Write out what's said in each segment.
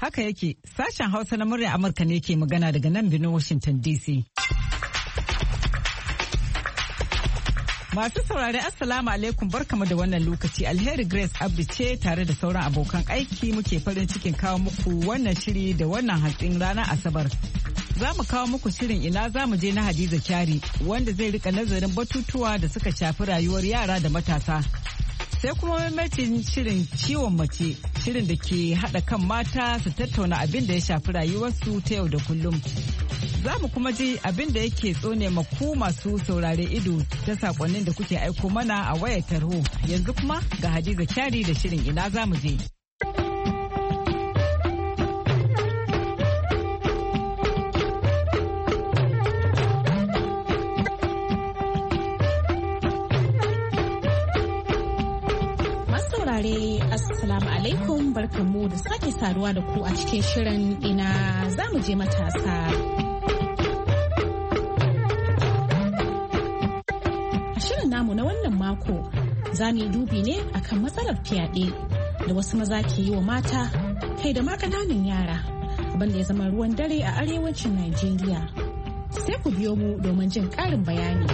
Haka yake, sashen Hausa na murya Amurka ne ke magana daga nan birnin Washington DC. Masu saurari Assalamu alaikum, barkamu da wannan lokaci. Alheri Grace Abdi ce tare da sauran abokan aiki muke farin cikin kawo muku wannan shiri da wannan hantsin ranar Asabar. Za mu kawo muku shirin ina za mu je na Hadiza Kyari wanda zai rika nazarin batutuwa da suka shafi rayuwar yara da matasa. Sai kuma mamacin shirin ciwon mace, shirin da ke haɗa kan mata su tattauna abin da ya shafi rayuwarsu ta yau da kullum. Za mu kuma ji abin da yake tsone maku masu saurare ido ta sakonnin da kuke aiko mana a wayar tarho. Yanzu kuma ga Hadiza Kyari da shirin ina za mu je. Assalamu alaikum, barkanmu da sake saduwa da ku a cikin shirin ina za mu je matasa. A shirin namu na wannan mako za mu yi dubi ne akan matsalar fyaɗe da wasu maza ke yi wa mata kai da ma ƙananan yara, abinda ya zama ruwan dare a arewacin Najeriya. Sai ku biyo mu domin jin ƙarin bayani.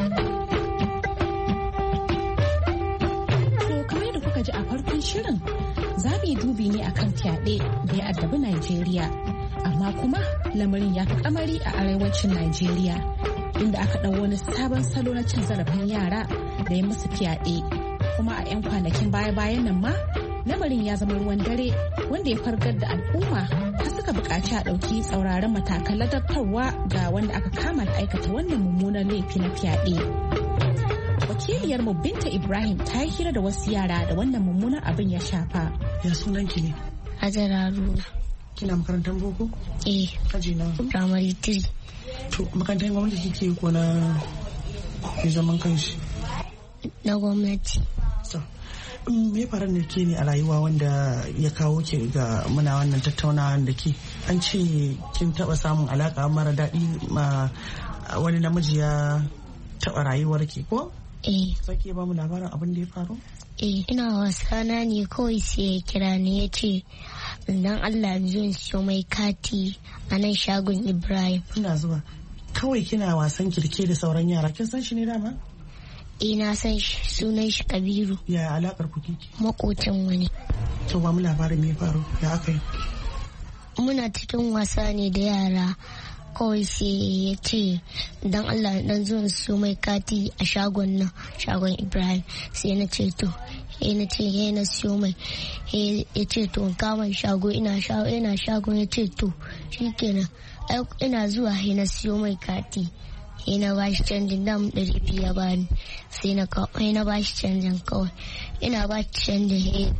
Ji a farkon shirin za mu yi dubi ne akan fyaɗe da ya addabi Najeriya, amma kuma lamarin ya fi kamari a arewacin Najeriya inda aka ɗau wani sabon salo na cin zarafin yara da ya musu fyaɗe, kuma a 'yan kwanakin baya-bayan nan ma lamarin ya zama ruwan dare wanda ya fargar da al'umma har suka buƙaci a ɗauki tsauraran matakan ladabtarwa ga wanda aka kama da aikata wannan mummunan laifi na fyaɗe. Wakiliyarmu Binta Ibrahim ta yi hira da wasu yara da wannan mummunan abin ya shafa. Ya sunan ki ne? Hajara Haruna. Kina makarantar boko? Eh. Aji na? Primary 3. To makarantar gwamnati kike ko na zaman kanshi? Na gwamnati. So, me ya faru ne ke ne a rayuwa wanda ya kawo ki ga muna wannan tattaunawa da ke? An ce kin taba samun alaka mara daɗi ma wani namiji ya taba rayuwar ki ko? Sake ba mu labarin abin da ya faru? Ina wasa na ne kawai sai ya kira ni ya ce dan Allah zo in siyo mai kati a nan shagon Ibrahim. Ina zuwa. Kawai kina wasan kirke da sauran yara, kin san shi ne dama? Na san shi, sunan shi Kabiru. Ya alakar ku kike? Makocin wani. To ba mu labarin me ya faru? Ya aka yi? Muna cikin wasa ne da yara. Kawai sai ya ce dan Allah dan zo su mai kati a shagon nan, shagon Ibrahim. Sai na ce to na ce na siyo mai. Ya ce to kama shago, ina shago. Ya ce to shikenan ina zuwa na siyo mai kati. Na ba shi canjin dam 200 ya bani. Sai na ba shi canjin kawai. Ina ba shi canjin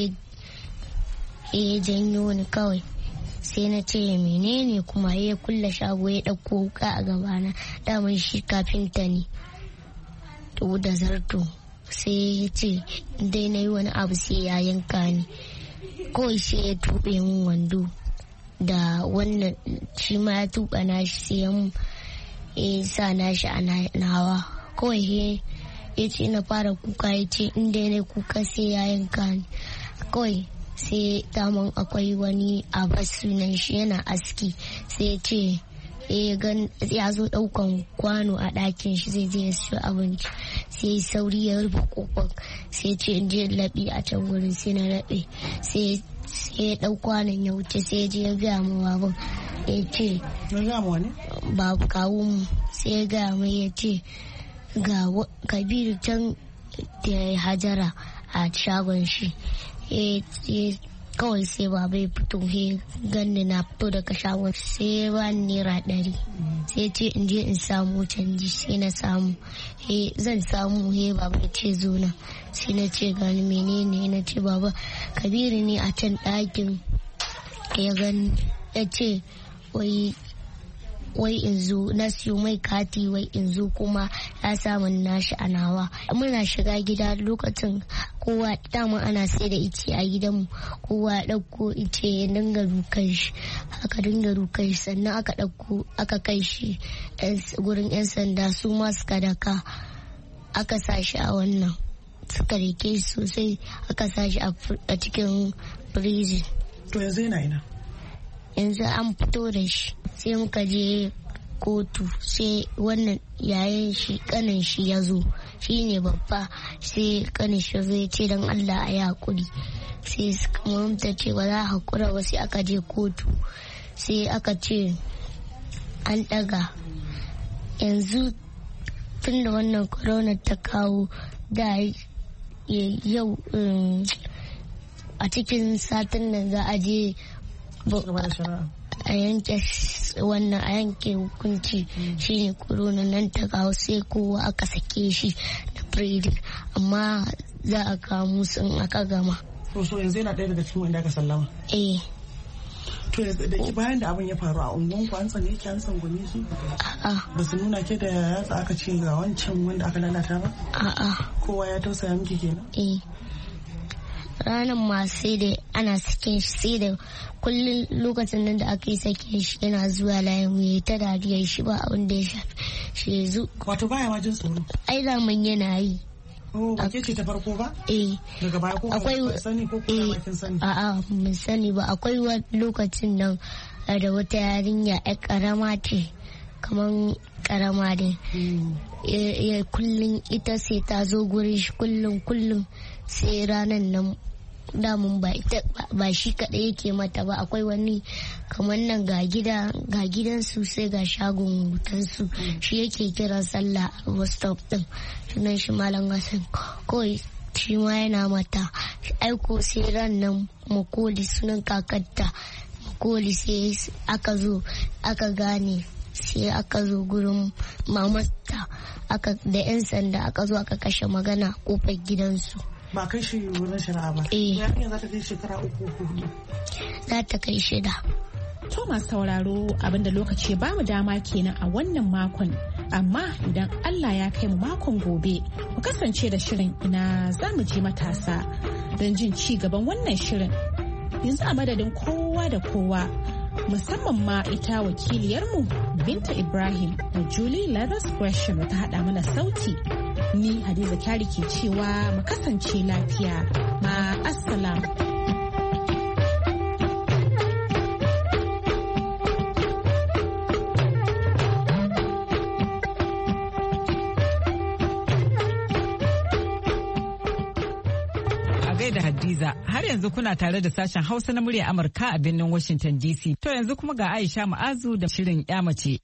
ya janyo ni kawai. Sai na ce menene kuma ya kulle shago ya ɗauko wuka a gabana, daman shi kafinta ne to da zarto. Sai ya ce dai na yi wani abu sai ya yanka ni. Kawai sai ya tuɓe min wando da wannan shi ma ya tuɓa nashi, sai ya sa nashi a nawa. Kawai ya ce na fara kuka, ya ce inda na kuka sai ya yanka ni. Kawai sai daman akwai wani Abbas sunan shi yana aski, sai ya ce ya zo daukan kwano a ɗakin shi zai je ya siyo abinci. Sai sauri ya rufe kofar, sai ce in je laɓi a can wurin. Sai na laɓe, sai ya ɗau kwanon ya wuce, sai ya je ya gaya mu baban. Ya ce babu kawo mu. Sai ya gaya mai, ya ce ga Kabiru can da Hajara a shagon shi. Kawai sai baba ya fito, ganni na fito daga shagon, sai ya bani Naira 100. sai ce in je in samu canji, sai na samu. Zan samu, baba ya ce zo na. Sai na ce gani menene, na ce baba Kabiru ne a can ɗakin ya gani, ya ce wai in zo na siyo mai kati, wai in zo kuma ya samu nashi a nawa. Muna shiga gida lokacin kowa dama ana sai da ice a gidanmu, kowa ya ɗauko ice ya dinga dukan shi, aka dinga dukan shi, sannan aka ɗauko aka kai shi gurin 'yan sanda, su ma suka daka aka sa shi a wannan, suka rike shi sosai, aka sa shi a cikin prison. To yanzu yana ina? yanzu an fito da shi sai muka je kotu sai wannan yayin shi kanin shi ya zo shi ne babba sai kanin shi ya zo ya ce don Allah a yi hakuri sai mamta ce ba za a hakura ba sai aka je kotu sai aka ce an daga yanzu tun da wannan corona ta kawo da yau a cikin satin nan za a je a yanke wannan a yanke hukunci shine corona nan ta kawo sai kowa aka sake shi da predict amma za a kawo musu in aka gama. So yanzu yana ɗaya daga cikin wanda aka sallama? To da bayan da abin ya faru a unguwan ku an tsane ki an tsangwame su? A'a. Ba su nuna ke da yatsa aka ce ga wancan wanda aka lalata ba? A'a. Kowa ya tausaya miki kenan? Ranar ma sai da ana sakin shi sai da kullum lokacin nan da aka yi sakin shi yana zuwa layin ya ta dariyar shi ba abin da ya shafi shi yanzu. Wato baya ma jin tsoro? Ai zaman yana yi. Ba ke ce ta farko ba? Daga baya ko akwai sani ko kuma kin sani? A'a mun sani ba akwai lokacin nan da wata yarinya ƴar karama ce kaman karama dai. Kullum ita sai ta zo gurin shi kullum sai ranan nan damun ba shi kaɗai yake mata ba akwai wani kamar nan ga gidansu sai ga shagon wutansu shi yake kiran sallah a bus stop din sunan shi Malam Hassan kawai shi ma yana mata aiko sai ran nan Makoli sunan kakarta Makoli sai aka zo aka gane sai aka zo gurin mamata da 'yan sanda aka zo aka kashe magana kofar gidansu. Ba kai shi wurin shari'a ba? Yarinya za ta kai shekara 3 za ta kai 6. To masu sauraro abinda lokaci ba mu dama kenan a wannan makon, amma idan Allah ya kai mu makon gobe mu kasance da shirin ina za mu je matasa don jin ci gaban wannan shirin. Yanzu a madadin kowa da kowa musamman ma ita wakiliyarmu Binta Ibrahim da Julie Leathers Gresham da ta haɗa mana sauti. Ni Hadiza Kyari ke cewa mu kasance lafiya. Ma'assalam. Da Hadiza har yanzu kuna tare da sashen Hausa na murya Amurka a birnin Washington DC. To yanzu kuma ga Aisha Ma'azu da shirin 'ya mace.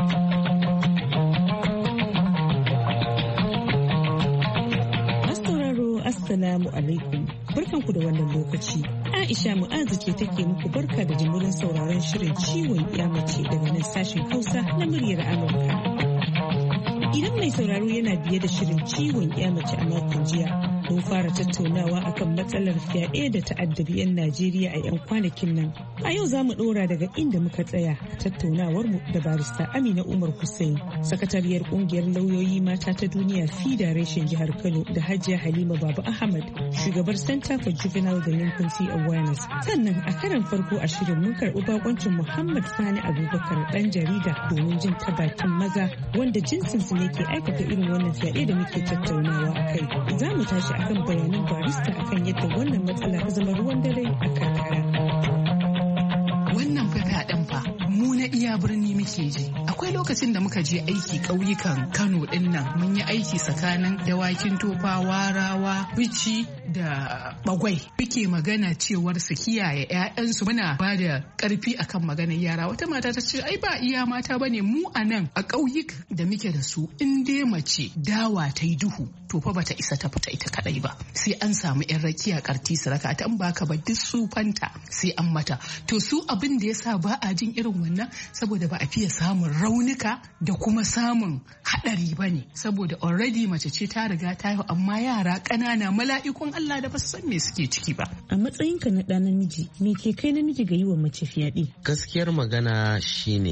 Assalamu alaikum. Barkanku da wannan lokaci. Aisha Mu'azu ce take muku barka da jimurin sauraron shirin ciwon 'ya mace daga nan sashen Hausa na muryar Amurka. Idan mai sauraro yana biye da shirin ciwon 'ya mace a makon jiya, mun fara tattaunawa akan matsalar fyaɗe da ta'addabi 'yan Najeriya a 'yan kwanakin nan. A yau za mu ɗora daga inda muka tsaya a tattaunawar mu da barista Amina Umar Hussein, sakatariyar ƙungiyar lauyoyi mata ta duniya FIDA reshen jihar Kano, da Hajiya Halima Baba Ahmad, shugabar Center for Juvenile Delinquency Awareness. Sannan a karan farko a shirin mun karɓi bakoncin Muhammad Sani Abubakar, ɗan jarida, domin jin ta bakin maza wanda jinsinsu ne ke aikata irin wannan fyaɗe da muke tattaunawa a kai. Za mu tashi akan bayanan barista akan yadda wannan matsala ta zama ruwan dare a karkara. Wannan fyaɗen fa mu na iya birni muke ji. Akwai lokacin da muka je aiki ƙauyukan Kano ɗin nan, mun yi aiki tsakanin dawakin tofa, warawa, bici da bagwai. Muke magana cewar su kiyaye 'ya'yansu, muna ba da ƙarfi akan maganar yara. Wata mata ta ce ai ba iya mata bane mu a nan a ƙauyuka da muke da su, in dai mace dawa ta yi duhu to fa bata isa ta fita ita kadai ba, sai an samu 'yan rakiya karti su raka ta, in baka ba duk su fanta sai an mata. To su abin da yasa ba a jin irin wannan saboda ba a fiye samun raunuka da kuma samun haɗari ba ne, saboda already mace ce ta riga ta yi, amma yara ƙanana mala'ikun Allah da ba su san me suke ciki ba. A matsayinka na ɗa namiji, me ke kai namiji ga yi wa mace fyaɗe? Gaskiyar magana shine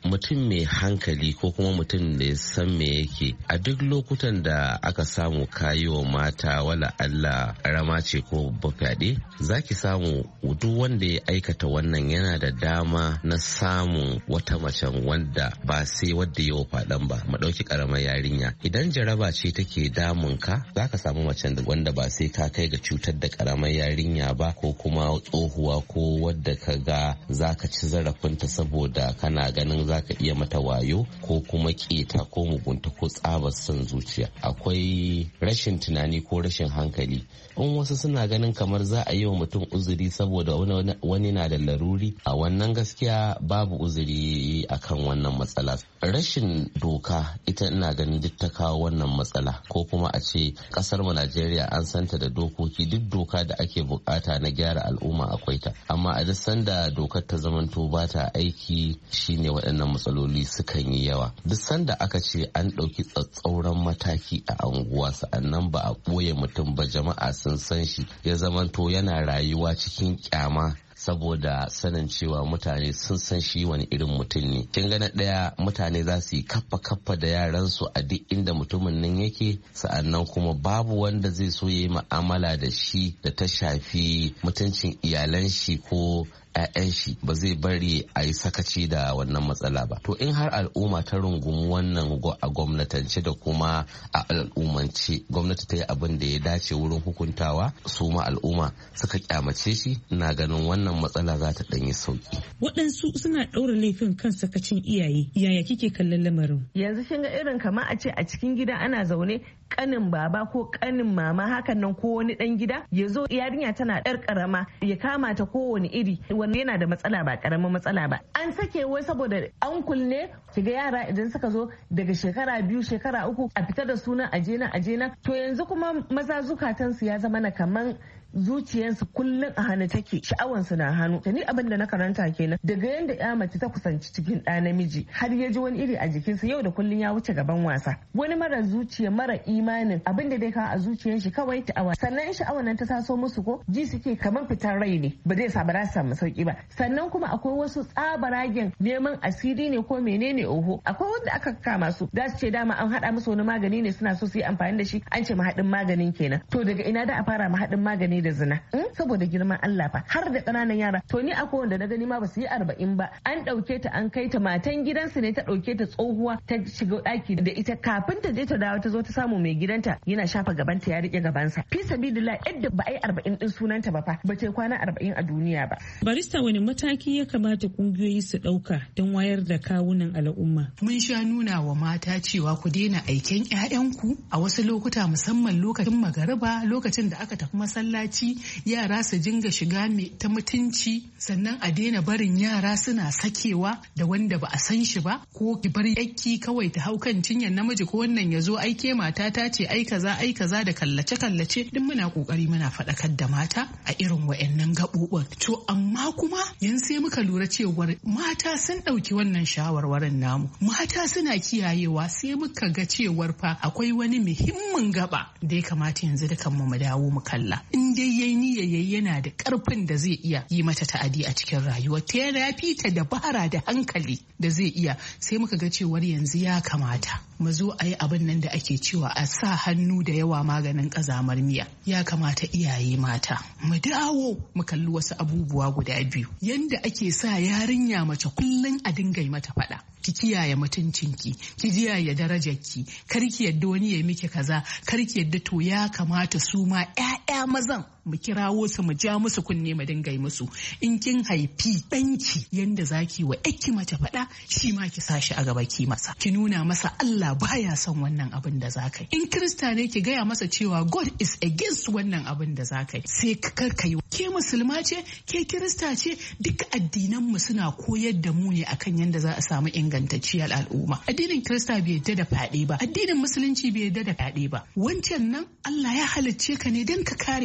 mutum mai hankali ko kuma mutum da ya san me yake, a duk lokutan da aka samu kayo mata wala Allah rama ce ko fyaɗe, zaki samu duk wanda ya aikata wannan yana da dama na samun wata macen wanda ba sai wadda yawa faɗan ba. Mu ɗauki ƙaramar yarinya, idan jaraba ce take damun ka, zaka samu macen wanda ba sai ka kai ga cutar da ƙaramar yarinya ba, ko kuma tsohuwa ko wadda ka ga zaka ci zarafinta saboda kana ganin zaka iya mata wayo ko kuma keta ko mugunta ko tsabar son zuciya. Akwai rashin tunani ko rashin hankali. In wasu suna ganin kamar za a yi wa mutum uzuri saboda wani na da laruri, a wannan gaskiya babu uzuri akan wannan matsala. Rashin doka ita ina ganin duk ta kawo wannan matsala, ko kuma a ce kasar mu Najeriya an santa da dokoki, duk doka da ake bukata na gyara al'umma akwai ta, amma a duk sanda dokar ta zamanto ba ta aiki shine waɗannan matsaloli sukan yi yawa. Duk sanda aka ce an ɗauki tsatsauran mataki a anguwa sa'annan ba a ɓoye mutum ba, jama'a sun san shi, ya zamanto yana rayuwa cikin kyama saboda sanin cewa mutane sun san shi wani irin mutum ne. Kin ga na ɗaya, mutane za su yi kaffa da yaransu a duk inda mutumin nan yake, sa'annan kuma babu wanda zai so ya yi mu'amala da shi da ta shafi mutuncin iyalan shi ko 'ya'yan shi, ba zai bari a yi sakaci da wannan matsala ba. To in har al'umma ta rungumi wannan a gwamnatance da kuma a al'ummance, gwamnati ta yi abin da ya dace wurin hukuntawa, su ma al'umma suka kyamace shi, ina ganin wannan matsala za ta ɗanyi sauki. Waɗansu suna ɗaura laifin kan sakacin iyaye. Yaya kike kallon lamarin? Yanzu kin ga irin kamar a ce a cikin gida ana zaune, kanin baba ko kanin mama hakan nan ko wani dan gida ya zo, yarinya tana ɗar karama ya kama ta kowane iri, wanda yana da matsala ba karamin matsala ba. An sake wai saboda an kulle, kiga yara idan suka zo daga shekara 2 shekara 3 a fita da suna ajena. To yanzu kuma maza zukatansu ya zama na kaman zuciyarsu kullum a hannu take, sha'awansu na hannu. Da ni abin da na karanta kenan, daga yanda ya mace ta kusanci cikin ɗa namiji har ya ji wani iri a jikinsa, yau da kullum ya wuce gaban wasa. Wani mara zuciya mara imanin abin da dai kawo a zuciyar shi kawai ta'awa. Sannan in sha'awan nan ta taso musu ko ji suke kamar fitar rai ne, ba zai sa ba za su samu sauki ba. Sannan kuma akwai wasu tsabaragen neman asiri ne ko menene oho. Akwai wanda aka kama su za su ce dama an haɗa musu wani magani ne suna so su yi amfani da shi, an ce mahaɗin maganin kenan. To daga ina da a fara mahaɗin magani da zina? Saboda girman Allah fa, har da ƙananan yara. To ni akwai wanda na gani ma ba su yi 40 ba, an ɗauke ta an kai ta, matan gidansu ne ta ɗauke ta tsohuwa, ta shiga ɗaki da ita, kafin ta je ta dawo ta zo ta samu mai gidanta yana shafa gabanta ya riƙe gabansa. Fi sabilillah, yadda ba a yi 40 ɗin sunanta ba fa, ba ta kwana 40 a duniya ba. Barista, wani mataki ya kamata kungiyoyi su ɗauka don wayar da kawunan al'umma? Mun sha nuna wa mata cewa ku daina aiken 'ya'yanku a wasu lokuta, musamman lokacin magariba, lokacin da aka tafi masallaci, yara su dinga shiga ta mutunci, sannan a daina barin yara suna sakewa da wanda ba a san shi ba, ko ki bar yakki kawai ta hau kan cinyar namiji, ko wannan ya zo aike mata ta ce ai kaza da kallace duk muna kokari muna faɗakar da mata a irin wayannan gaɓoɓin. To amma kuma yanzu sai muka lura cewar mata sun ɗauki wannan shawarwarin namu, mata suna kiyayewa, sai muka ga cewar fa akwai wani muhimmin gaba da ya kamata yanzu da kanmu mu dawo mu kalla. In dai yayi niyya yayi yana da karfin da zai iya yi mata ta'adi a cikin rayuwa, ta yana fita dabara da hankali da zai iya, sai muka ga cewar yanzu ya kamata mu zo a yi abin nan da ake cewa a sa hannu da yawa maganin ƙazamar miya. Ya kamata iyaye mata mu dawo mu kalli wasu abubuwa guda biyu, yanda ake sa yarinya mace kullum a dinga mata faɗa, ki kiyaye mutuncinki, ki kiyaye darajarki, kar ki yadda wani ya miki kaza, kar ki yadda. To ya kamata su ma 'ya'ya mazan mu kirawo su, mu ja musu kunne, mu dinga musu. In kin haifi ɗanki, yanda zaki wa ƴakki mace faɗa, shi ma ki sa shi a gaba ki masa, ki nuna masa Allah baya son wannan abin da zakai. In Kirista ne, ki gaya masa cewa God is against wannan abin da zakai, sai kar ka yi. Ke musulma ce, ke Kirista ce, duka addinan mu suna koyar da mu ne akan yanda za a samu ingantacciyar al'umma. Addinin Kirista bai yarda da fyaɗe ba, addinin Musulunci bai yarda da fyaɗe ba. Wancan nan Allah ya halicce ka ne don ka kare ta, ba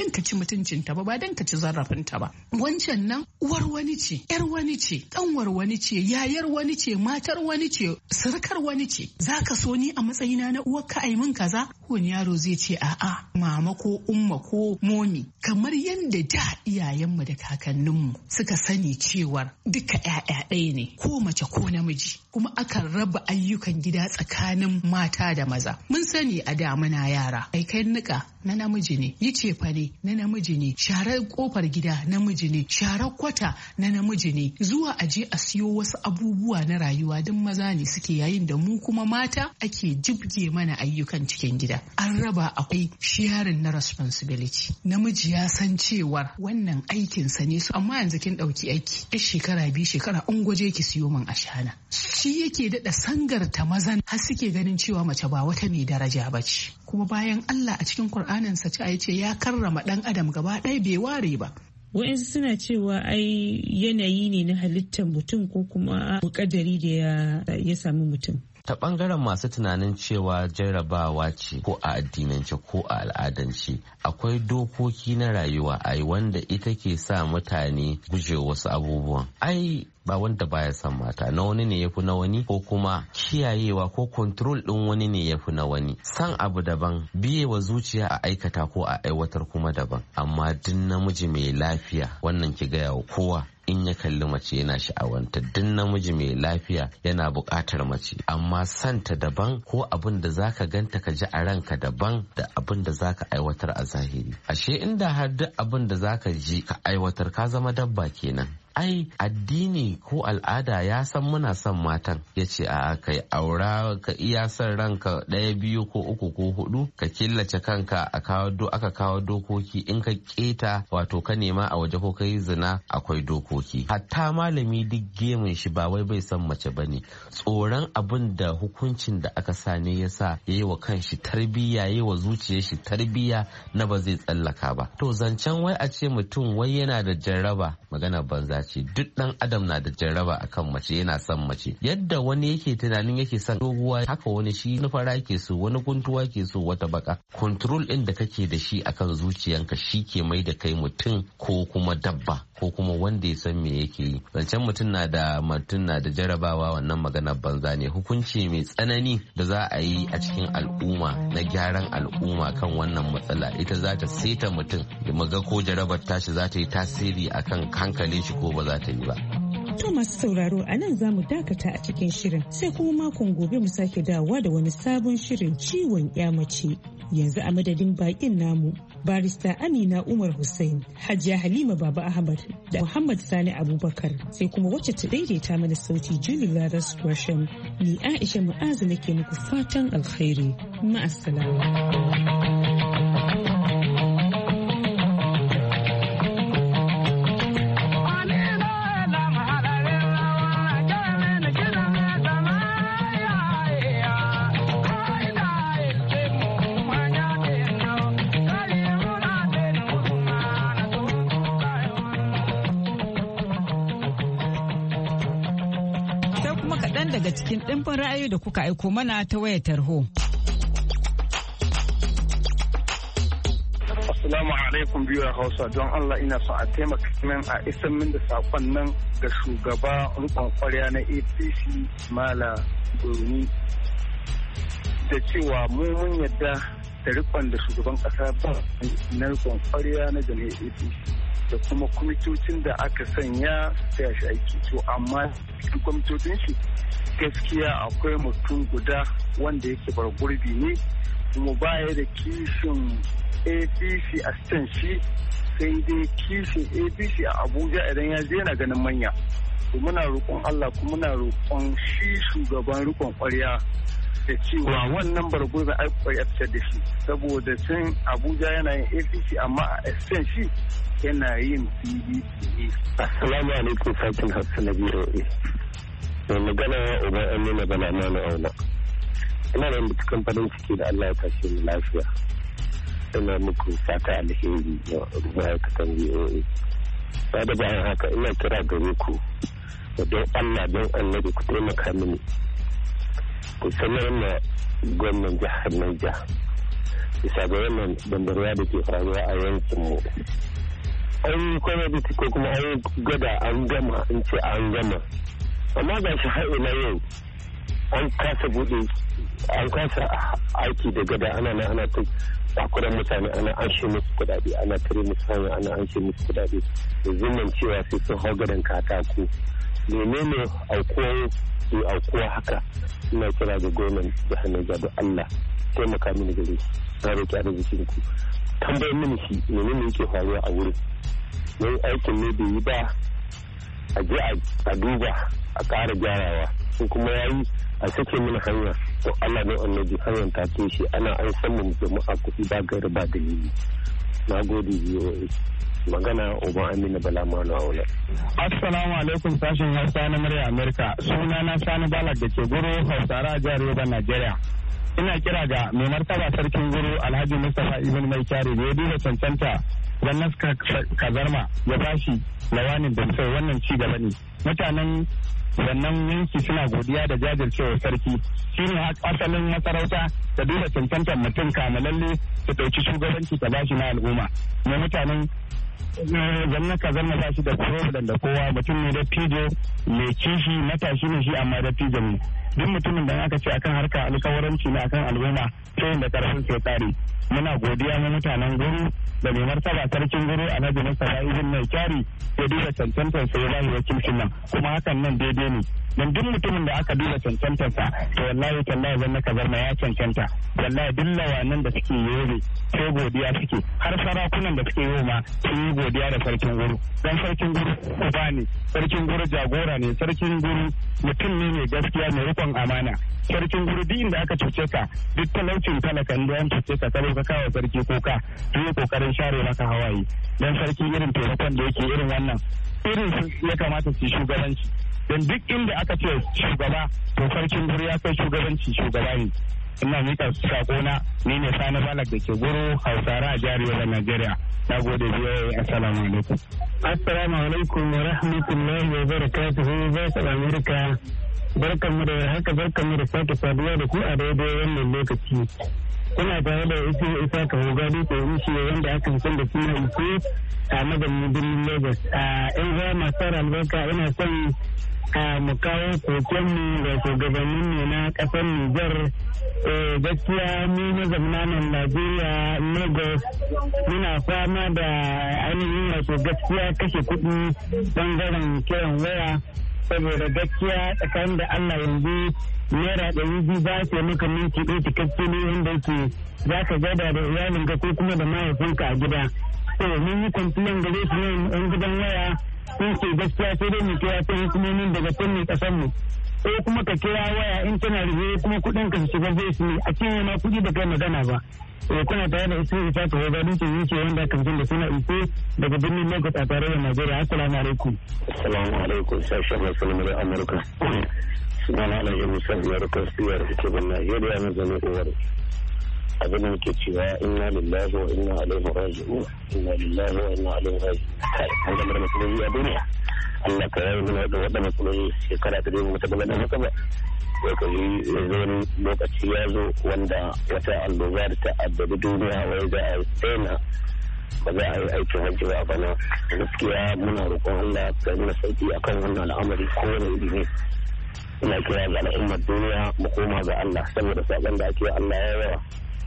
dan ka ci mutuncinta ba dan ka ci zarafinta ba. Wancan nan uwar wani ce, yar wani ce, kanwar wani ce, yayar wani ce, matar wani ce, surukar wani ce. Zaka so ni a matsayina na uwarka ai min kaza? Wani yaro zai ce a'a, mama ko umma ko momi. Kamar yadda da iyayenmu da kakanninmu suka sani cewar duka 'ya'ya ɗaya ne, ko mace ko namiji, kuma akan raba ayyukan gida tsakanin mata da maza. Mun sani a da muna yara, aikai nika na namiji ne, yi cefa ne na namiji ne, sharar kofar gida namiji ne, sharar kwata na namiji ne, zuwa aje a siyo wasu abubuwa na rayuwa duk maza ne suke, yayin da mu kuma mata ake jibge mana ayyukan cikin gida. An raba akwai sharing na responsibility. Namiji ya san cewar wannan aikinsa ne, amma yanzu kin ɗauki aiki 'yar shekara 2 shekara an gwaje ki siyo min ashana. Shi yake daɗa sangarta mazan har suke ganin cewa mace ba wata mai daraja ba ce. Kuma bayan Allah a cikin Kur'aninsa ce ya karrama ɗan adam gaba ɗaya bai ware ba. Wa'yansu suna cewa ai yanayi ne na halittar mutum ko kuma kadari da ya sami mutum. Ta bangaren masu tunanin cewa jarrabawa ce ko a addinance ko a al'adance, akwai dokoki na rayuwa ai wanda ita ke sa mutane guje wasu abubuwan. Ai ba wanda baya son mata, na wani ne yafi na wani, ko kuma kiyayewa ko control din wani ne yafi na wani. San abu daban, biye wa zuciya a aikata ko a aiwatar kuma daban. Amma duk namiji mai lafiya, wannan ki gaya wa kowa, in ya kalli mace yana sha'awanta. Duk namiji mai lafiya yana buƙatar mace, amma santa daban, ko abin da zaka ganta ka ji a ranka daban da abin da zaka aiwatar a zahiri. Ashe inda har duk abin da zaka ji ka aiwatar ka zama dabba kenan. Ai addini ko al'ada ya san muna son matan, ya ce a kai aura ka iya son ranka 1 2 ko 3 ko 4, ka killace kanka, aka kawo dokoki. In ka keta wato ka nema a waje ko ka yi zina, akwai dokoki. Hatta malami duk gemun shi ba wai bai son mace bane, tsoron abin da hukuncin da aka sa ne yasa yayi wa kanshi tarbiyya, yayi wa zuciyar shi tarbiyya na ba zai tsallaka ba. To zancen wai a ce mutum wai yana da jarraba, magana banza ce. Duk dan adam na da jarraba akan mace, yana son mace. Yadda wani yake tunanin yake son doguwa, haka wani shi na fara ke so, wani guntuwa ke so, wata baka. Control din da kake da shi akan zuciyanka shi ke mai da kai mutum ko kuma dabba, ko kuma wanda ya san me yake yi. Zancen mutum na da jarrabawa, wannan magana banza ne. Hukunci mai tsanani da za a yi a cikin al'umma na gyaran al'umma kan wannan matsala, ita za ta seta mutum da maga ko jarrabar tashi za ta yi tasiri akan hankalin shi ko ba za ta yi ba. To masu sauraro, a nan za mu dakata a cikin shirin, sai kuma makon gobe mu sake dawowa da wani sabon shirin ciwon ya mace. Yanzu a madadin bakin namu, barista Amina Umar Hussein, Hajiya Halima Baba Ahmad da Muhammad Sani Abubakar, sai kuma wacce ta daidaita mana sauti Julie Laras Gresham, ni Aisha Mu'azu nake muku fatan alkhairi. Ma'assalam. Daga cikin ɗimbin ra'ayoyi da kuka aiko mana ta wayar tarho. Assalamu alaikum biyu Hausa, don Allah ina son a taimaka min a isan min da sakon nan ga shugaba rukun kwarya na APC Mala Buruni, da cewa mun yadda da rikon da shugaban kasa ba na rikon kwarya na jami'ar APC da kuma kwamitocin da aka sanya su taya shi aiki. To amma cikin kwamitocin shi gaskiya akwai mutum guda wanda yake bar gurbi ne, kuma baya da kishin APC a stan shi, sai dai kishin APC a Abuja idan ya je yana ganin manya. To muna roƙon Allah, kuma muna roƙon shi shugaban rikon ƙwarya da cewa wannan bargurbi ai ƙwarya fitar da shi, saboda tun Abuja yana yin APC amma a stan shi yana yin PDP. Assalamu alaikum sakin Hafsa na BOA. Mai magana Uban Amina Bala na Auna. Ina da cikin farin ciki da Allah ya tashe mu lafiya. Ina muku fata alheri da ma'aikatan BOA. Ba da bayan haka ina kira gare ku da don Allah don Annabi ku taimaka mini. Ku sanar ma gwamnan jihar Niger bisa ga wannan dambarwa da ke faruwa a yankinmu. An yi kwamiti ko kuma an gwada an gama in ce an gama, amma ga shi har ila yau an kasa buɗe, an kasa aiki da gada ana ta takuran mutane, ana anshe musu kudade, ana tare musu hanya, ana anshe musu kudade da zuman cewa sai sun hau gadon katako. Menene aukuwa haka? Ina kira ga gwamnan jihar Niger da Allah taimaka mini gare shi, na roƙi arzikin ku tambayar mini shi menene yake faruwa a wurin. Wani aikin ne bai yi ba, a je a duba a ƙara gyarawa, in kuma ya yi a sake mini hanya, to Allah ne annabi hanyar ta toshe, ana an san mu jama'a kuɗi ba gari ba dalili. Na gode biyo magana Oban Aminu Bala Manu Aula. Assalamu alaikum sashen Hausa na murya Amerika. Suna na Sani Balak da ke Guru, Hausare a jihar Yobe, Najeriya. Ina kira ga mai martaba sarkin Guru Alhaji Mustapha Ibn Mai Kyari da ya duba cancanta wannan kazarma ya bashi lawanin da sai wannan ci gaba ne. Mutanen wannan yanki suna godiya da jajircewar sarki, shine asalin masarauta da duba cancantar mutum kamalalle ta ɗauki shugabanci ta bashi na al'umma. Mai mutanen zanna ka zanna ba shi da problem da kowa, mutum ne da fijo mai kishi, matashi ne shi amma da fijo ne. Duk mutumin da aka ce akan harka alkawaranci ne akan al'umma sai da karfin sai tsari. Muna godiya mu mutanen Guru da mai martaba sarkin Guru Alhaji Mustapha Ibn Mai Kyari ya duba cancantar sai ya bashi wakilcin nan, kuma hakan nan daidai ne. Dan duk mutumin da aka duba cancantarsa to wallahi tallahi zanna ka zarma ya cancanta. Wallahi duk lawanan da suke yobe sai godiya suke, har sarakunan da suke yi ma sun yi godiya da sarkin Guru. Dan sarkin Guru uba ne, sarkin Guru jagora ne, sarkin Guru mutum ne mai gaskiya mai rikon amana. Sarkin Guru duk inda aka cuce ka, duk talaucin talakan da an cuce ka ka kawo sarki kuka, yi kokarin share maka hawaye. Dan sarki irin taimakon da yake irin wannan irin su ya kamata su shugabanci. Dan duk inda aka ce shugaba to sarkin Guru ya kai shugabanci shugaba ne. Ina mika sakona, ni ne Sani Balak da ke Guru, Hausare a jihar Yobe, Najeriya. Na gode biyoyi, assalamu alaikum. Assalamu alaikum wa rahmatullahi wa barakatuhu. Voice America. Barkanmu da haka, barkanmu da sake saduwa da ku a daidai wannan lokaci. Kuna tare da isa ka hogari ko ishi wanda aka san da suna iko a madadin birnin Lagos. Yan zama masu albarka ina son mu kawo kokenmu da shugabanninmu na kasar Nijar. Gaskiya mu mazaunanan Najeriya, Lagos muna fama da ainihin wato gaskiya kashe kuɗi bangaren kiran waya, saboda gaskiya tsakanin da Allah yanzu naira 200 ba ta maka minti ɗaya cikakke ne wanda yake za ka gada da iyalinka ko kuma da mahaifinka a gida. To mun yi kwamfilan gare su ne yan gidan waya sun ce gaskiya sai dai mu kira ta hukumomin daga fannin ƙasar mu, ko kuma ka kira waya in tana rufe kuma kuɗin ka su shiga zai su ne a cinye ma kuɗi da kai magana ba. Kuna tare da isa ta hoga dukkan yake wanda kan da suna iko daga birnin Lagos a tarayyar Najeriya. Assalamu alaikum. Assalamu alaikum sashen Hausa na Amurka. Sunana Alhaji Musa biyar Kwasiyar ke ban Najeriya na zama uwar. Abin da muke cewa inna lillahi wa inna ilaihi raji'un, inna lillahi wa inna ilaihi raji'un. An gama da matsaloli a duniya. Allah ka yayi mana da waɗannan matsaloli shekara ta dai mu ta bala da haka ba. Lokaci wani lokaci ya zo wanda wata annoba da ta addabi duniya wai za a daina ba za a yi aikin hajji ba bana. Gaskiya muna roƙon Allah ka yi mana sauki akan wannan al'amari kowane iri ne. Ina kira ga al'ummar duniya mu koma ga Allah saboda saƙon da ake Allah ya yawa.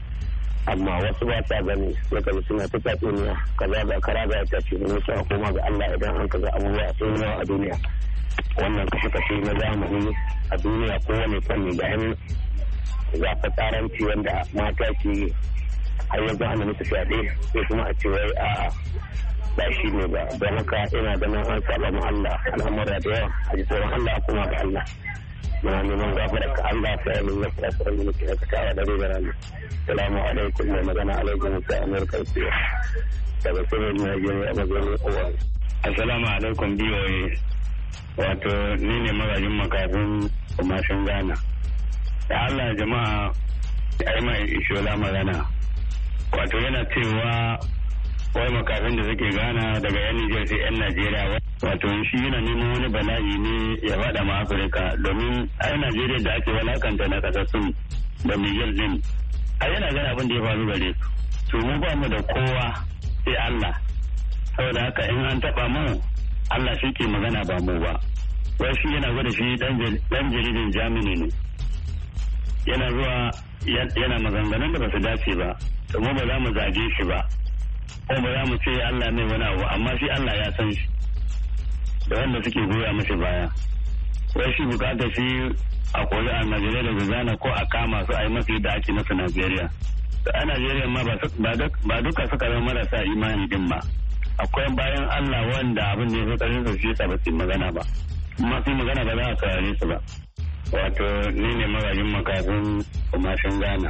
Amma wasu ba sa gani lokaci suna ta tatsuniya kaza da kara ga ta ce mun sa koma ga Allah idan an kaga abubuwa sun yawa a duniya. Wannan kashe-kashe na zamani a duniya kowane fanni ga yan zafa tsaranci wanda mata ke har yanzu ana musu fyaɗe sai kuma a ce wai a ba shi ne ba, don haka ina ganin an saba ma Allah al'amura da yawa a ji tsoron Allah kuma ga Allah. Muna neman gafarar ka Allah sai mun yi fasirar da muke kawo da rai da rana. Salamu alaikum mai magana alaikum musa Amurka siya daga sirrin Najeriya mazauni kowa. Assalamu alaikum biyoyi. Wato ni ne magajin makafin kumashin Ghana. Da Allah jama'a ya yi mai ishola magana. Wato yana cewa wai makafin da suke Ghana daga yan Nijar sai yan Najeriya. Wato shi yana neman wani bala'i ne ya faɗa ma Afirka domin ai Najeriya da ake walakanta na kasassun da Nijar din a yana gani abin da ya faru gare su to mu ba mu da kowa sai Allah saboda haka in an taba mu Allah shi ke magana ba mu ba wai shi yana gwada shi dan jaridin Germany ne yana zuwa yana maganganun da ba su dace ba to mu ba za mu zage shi ba ko ba za mu ce Allah mai wani abu amma shi Allah ya san shi da wanda suke goya mashi baya wai shi bukatar shi a koli a Najeriya da Ghana ko a kama su a yi masu yadda ake masa Najeriya a Najeriya ma ba duka suka zama marasa imani din ba akwai bayan Allah wanda abin da ya fi ƙarfin su shi ba su magana ba amma su magana ba za a saurare su ba wato ni ne magajin makafin kumashin Ghana.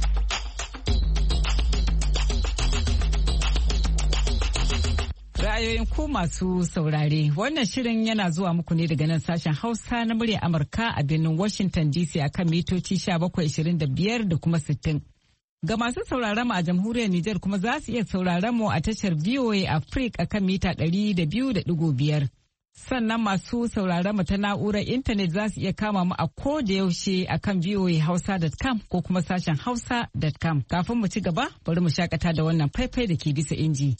Ra'ayoyin ku masu saurare wannan shirin yana zuwa muku ne daga nan sashen Hausa na murya Amurka a birnin Washington DC akan mitoci 1725 da kuma 60. Ga masu sauraron mu a jamhuriyar Nijar kuma za su iya sauraron mu a tashar VOA Africa akan mita 200.5. Sannan masu sauraron mu ta na'urar intanet za su iya kama mu a ko da yaushe akan voahausa.com ko kuma sashen hausa.com. Kafin mu ci gaba bari mu shakata da wannan faifai da ke bisa inji.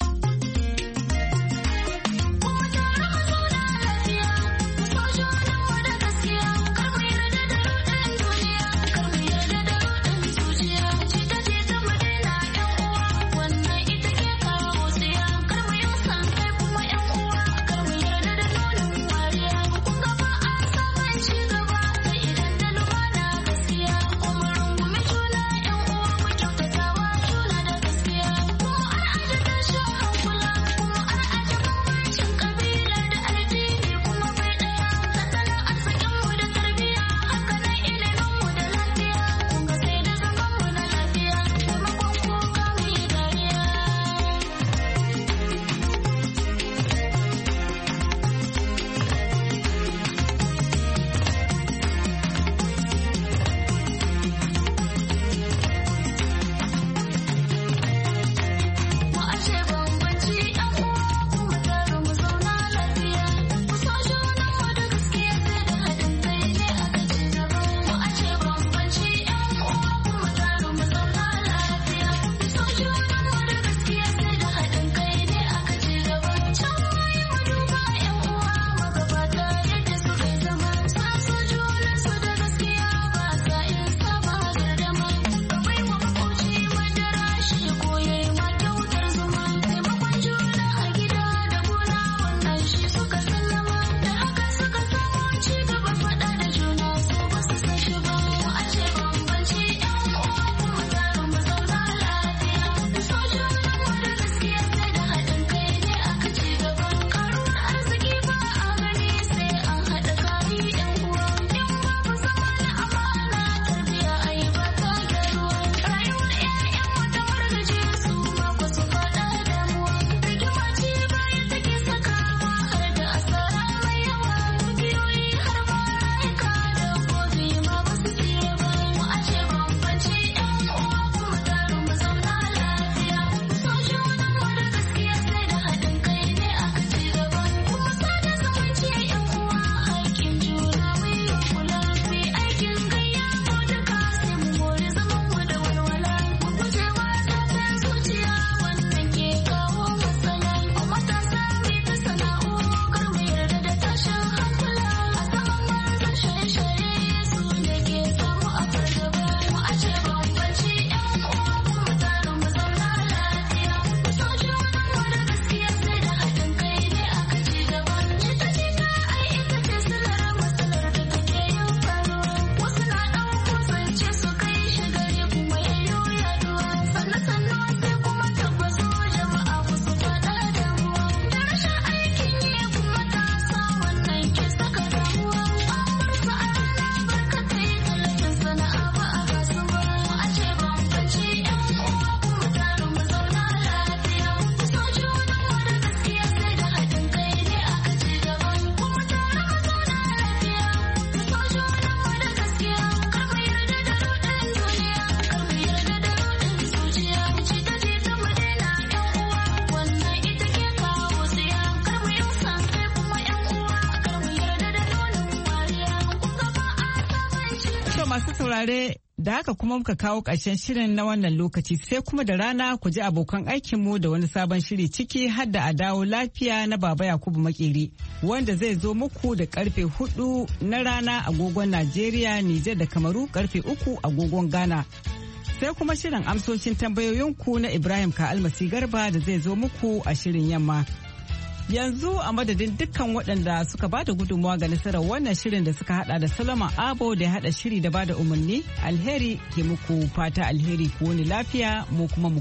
masu saurare Da haka kuma muka kawo ƙarshen shirin na wannan lokaci sai kuma da rana ku ji abokan aikinmu da wani sabon shiri ciki har da a dawo lafiya na Baba Yakubu Makeri wanda zai zo muku da karfe 4 na rana agogon Najeriya, Nijar da Kamaru karfe 3 agogon Ghana. Sai kuma shirin amsoshin tambayoyinku na Ibrahim Ka'almasi Garba da zai zo muku a shirin yamma. Yanzu a madadin dukkan waɗanda suka ba da gudunmawa ga nasarar wannan shirin da suka hada da Solomon Abo da ya hada shiri da ba da umarni, alheri ke muku fata alheri ku wani lafiya mu kuma mu